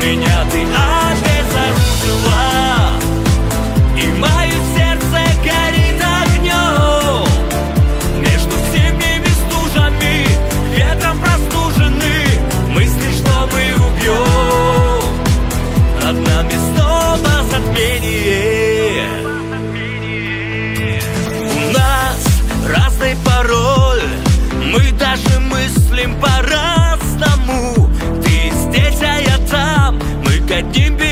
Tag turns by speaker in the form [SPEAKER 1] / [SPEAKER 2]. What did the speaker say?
[SPEAKER 1] меня ты обезоружила, и мое сердце горит огнем. Между всеми стужами, ветром простужены, мысли, что мы убьем. Над нами снова затмение. У нас разный пароль, мы даже мыслим по-разному. Ты здесь, а я там, мы одним